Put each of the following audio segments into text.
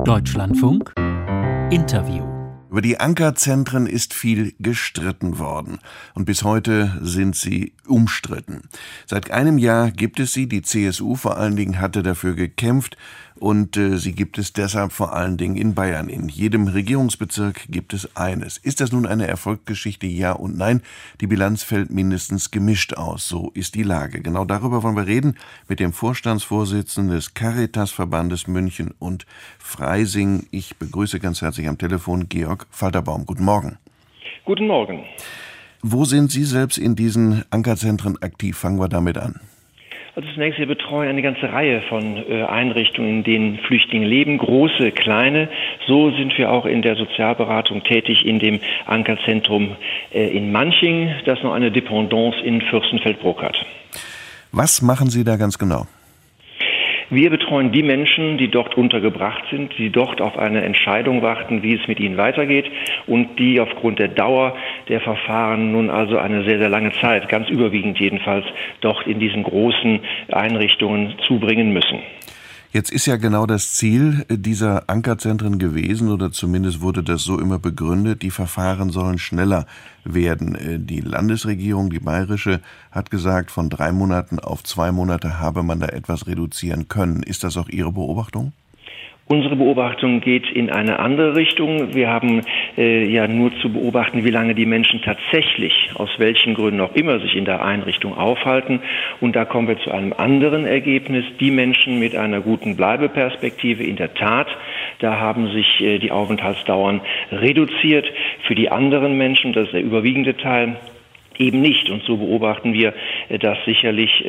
Deutschlandfunk Interview. Über die Ankerzentren ist viel gestritten worden und bis heute sind sie umstritten. Seit einem Jahr gibt es sie, die CSU vor allen Dingen hatte dafür gekämpft und sie gibt es deshalb vor allen Dingen in Bayern. In jedem Regierungsbezirk gibt es eines. Ist das nun eine Erfolgsgeschichte? Ja und nein. Die Bilanz fällt mindestens gemischt aus. So ist die Lage. Genau darüber wollen wir reden mit dem Vorstandsvorsitzenden des Caritas-Verbandes München und Freising. Ich begrüße ganz herzlich am Telefon Georg Falterbaum. Guten Morgen. Guten Morgen. Wo sind Sie selbst in diesen Ankerzentren aktiv? Fangen wir damit an. Also zunächst, wir betreuen eine ganze Reihe von Einrichtungen, in denen Flüchtlinge leben, große, kleine. So sind wir auch in der Sozialberatung tätig in dem Ankerzentrum in Manching, das noch eine Dependance in Fürstenfeldbruck hat. Was machen Sie da ganz genau? Wir betreuen die Menschen, die dort untergebracht sind, die dort auf eine Entscheidung warten, wie es mit ihnen weitergeht und die aufgrund der Dauer der Verfahren nun also eine sehr, sehr lange Zeit, ganz überwiegend jedenfalls, dort in diesen großen Einrichtungen zubringen müssen. Jetzt ist ja genau das Ziel dieser Ankerzentren gewesen, oder zumindest wurde das so immer begründet, die Verfahren sollen schneller werden. Die Landesregierung, die bayerische, hat gesagt, von 3 Monaten auf 2 Monate habe man da etwas reduzieren können. Ist das auch Ihre Beobachtung? Unsere Beobachtung geht in eine andere Richtung. Wir haben ja nur zu beobachten, wie lange die Menschen tatsächlich, aus welchen Gründen auch immer, sich in der Einrichtung aufhalten. Und da kommen wir zu einem anderen Ergebnis. Die Menschen mit einer guten Bleibeperspektive, in der Tat, da haben sich die Aufenthaltsdauern reduziert. Für die anderen Menschen, das ist der überwiegende Teil, eben nicht. Und so beobachten wir, dass sicherlich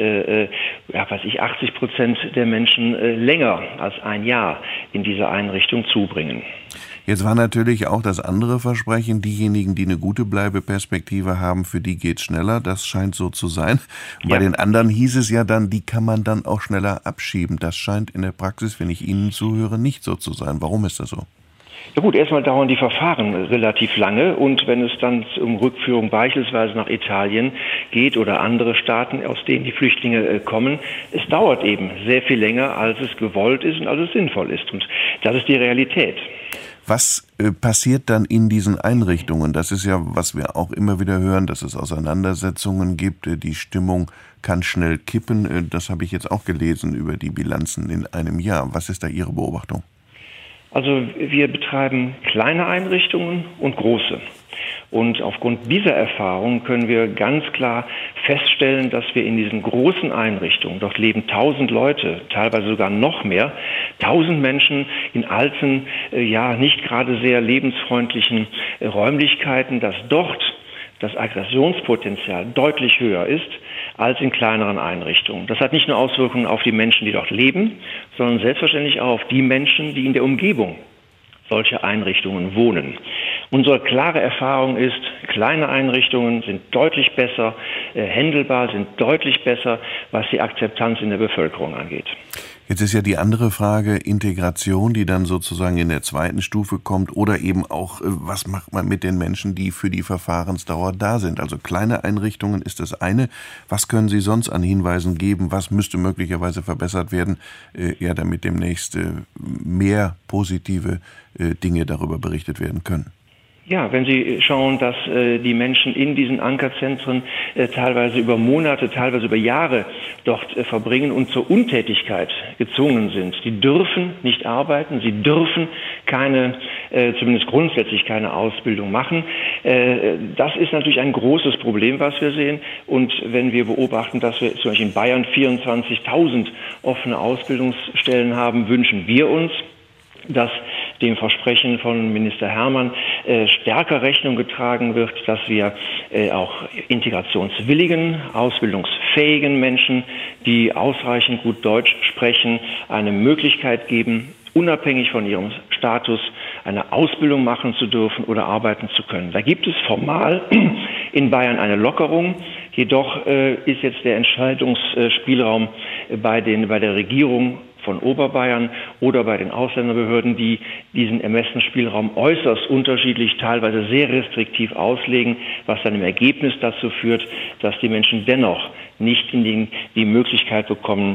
80% der Menschen länger als ein Jahr in dieser Einrichtung zubringen. Jetzt war natürlich auch das andere Versprechen, diejenigen, die eine gute Bleibeperspektive haben, für die geht's schneller. Das scheint so zu sein. Und bei den anderen hieß es ja dann, die kann man dann auch schneller abschieben. Das scheint in der Praxis, wenn ich Ihnen zuhöre, nicht so zu sein. Warum ist das so? Ja gut, erstmal dauern die Verfahren relativ lange und wenn es dann um Rückführung beispielsweise nach Italien geht oder andere Staaten, aus denen die Flüchtlinge kommen, es dauert eben sehr viel länger, als es gewollt ist und als es sinnvoll ist. Und das ist die Realität. Was passiert dann in diesen Einrichtungen? Das ist ja, was wir auch immer wieder hören, dass es Auseinandersetzungen gibt. Die Stimmung kann schnell kippen. Das habe ich jetzt auch gelesen über die Bilanzen in einem Jahr. Was ist da Ihre Beobachtung? Also wir betreiben kleine Einrichtungen und große. Und aufgrund dieser Erfahrung können wir ganz klar feststellen, dass wir in diesen großen Einrichtungen, dort leben 1000 Leute, teilweise sogar noch mehr, 1000 Menschen in alten, nicht gerade sehr lebensfreundlichen Räumlichkeiten, dass dort das Aggressionspotenzial deutlich höher ist als in kleineren Einrichtungen. Das hat nicht nur Auswirkungen auf die Menschen, die dort leben, sondern selbstverständlich auch auf die Menschen, die in der Umgebung solcher Einrichtungen wohnen. Unsere klare Erfahrung ist, kleine Einrichtungen sind deutlich besser, händelbar, sind deutlich besser, was die Akzeptanz in der Bevölkerung angeht. Jetzt ist ja die andere Frage Integration, die dann sozusagen in der zweiten Stufe kommt, oder eben auch, was macht man mit den Menschen, die für die Verfahrensdauer da sind? Also kleine Einrichtungen ist das eine. Was können Sie sonst an Hinweisen geben? Was müsste möglicherweise verbessert werden, damit demnächst mehr positive Dinge darüber berichtet werden können? Ja, wenn Sie schauen, dass die Menschen in diesen Ankerzentren teilweise über Monate, teilweise über Jahre dort verbringen und zur Untätigkeit gezwungen sind. Die dürfen nicht arbeiten, sie dürfen zumindest grundsätzlich keine Ausbildung machen. Das ist natürlich ein großes Problem, was wir sehen. Und wenn wir beobachten, dass wir zum Beispiel in Bayern 24.000 offene Ausbildungsstellen haben, wünschen wir uns, dass dem Versprechen von Minister Hermann stärker Rechnung getragen wird, dass wir auch integrationswilligen, ausbildungsfähigen Menschen, die ausreichend gut Deutsch sprechen, eine Möglichkeit geben, unabhängig von ihrem Status eine Ausbildung machen zu dürfen oder arbeiten zu können. Da gibt es formal in Bayern eine Lockerung. Jedoch ist jetzt der Entscheidungsspielraum bei der Regierung von Oberbayern oder bei den Ausländerbehörden, die diesen Ermessensspielraum äußerst unterschiedlich, teilweise sehr restriktiv auslegen, was dann im Ergebnis dazu führt, dass die Menschen dennoch nicht die Möglichkeit bekommen,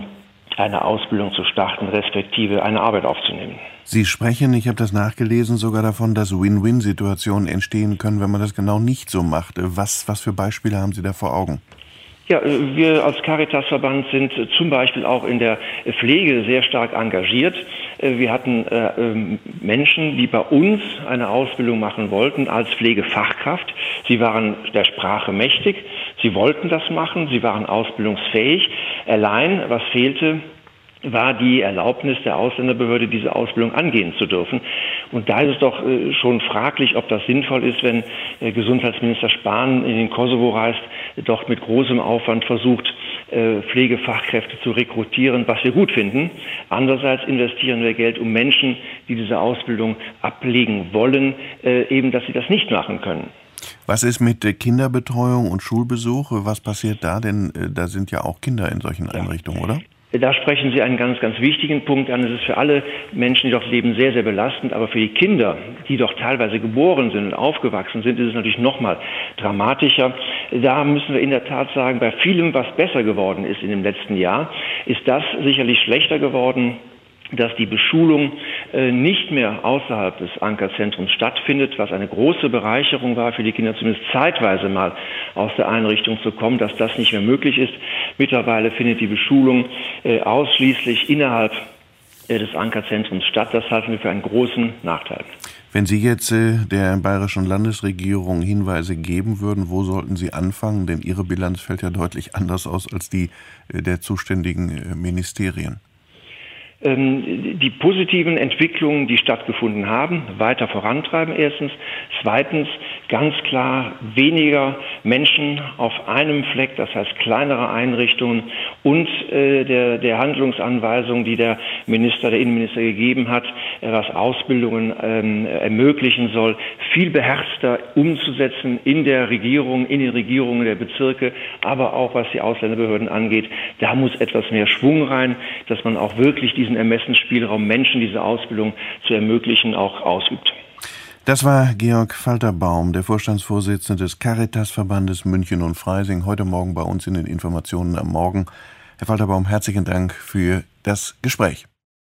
eine Ausbildung zu starten, respektive eine Arbeit aufzunehmen. Sie sprechen, ich habe das nachgelesen, sogar davon, dass Win-Win-Situationen entstehen können, wenn man das genau nicht so macht. Was für Beispiele haben Sie da vor Augen? Ja, wir als Caritasverband sind zum Beispiel auch in der Pflege sehr stark engagiert. Wir hatten Menschen, die bei uns eine Ausbildung machen wollten als Pflegefachkraft. Sie waren der Sprache mächtig, sie wollten das machen, sie waren ausbildungsfähig. Allein, was fehlte, war die Erlaubnis der Ausländerbehörde, diese Ausbildung angehen zu dürfen. Und da ist es doch schon fraglich, ob das sinnvoll ist, wenn Gesundheitsminister Spahn in den Kosovo reist, doch mit großem Aufwand versucht, Pflegefachkräfte zu rekrutieren, was wir gut finden. Andererseits investieren wir Geld, um Menschen, die diese Ausbildung ablegen wollen, eben, dass sie das nicht machen können. Was ist mit Kinderbetreuung und Schulbesuch? Was passiert da? Denn da sind ja auch Kinder in solchen Einrichtungen, oder? Da sprechen Sie einen ganz, ganz wichtigen Punkt an. Es ist für alle Menschen, die dort leben, sehr, sehr belastend. Aber für die Kinder, die doch teilweise geboren sind und aufgewachsen sind, ist es natürlich noch mal dramatischer. Da müssen wir in der Tat sagen, bei vielem, was besser geworden ist in dem letzten Jahr, ist das sicherlich schlechter geworden, dass die Beschulung nicht mehr außerhalb des Ankerzentrums stattfindet, was eine große Bereicherung war für die Kinder, zumindest zeitweise mal aus der Einrichtung zu kommen, dass das nicht mehr möglich ist. Mittlerweile findet die Beschulung ausschließlich innerhalb des Ankerzentrums statt. Das halten wir für einen großen Nachteil. Wenn Sie jetzt der bayerischen Landesregierung Hinweise geben würden, wo sollten Sie anfangen? Denn Ihre Bilanz fällt ja deutlich anders aus als die der zuständigen Ministerien. Die positiven Entwicklungen, die stattgefunden haben, weiter vorantreiben erstens. Zweitens, ganz klar weniger Menschen auf einem Fleck, das heißt kleinere Einrichtungen und der Handlungsanweisung, die der Innenminister gegeben hat, was Ausbildungen ermöglichen soll, viel beherzter umzusetzen in der Regierung, in den Regierungen der Bezirke, aber auch was die Ausländerbehörden angeht. Da muss etwas mehr Schwung rein, dass man auch wirklich diesen Ermessensspielraum, Menschen diese Ausbildung zu ermöglichen, auch ausübt. Das war Georg Falterbaum, der Vorstandsvorsitzende des Caritasverbandes München und Freising, heute Morgen bei uns in den Informationen am Morgen. Herr Falterbaum, herzlichen Dank für das Gespräch.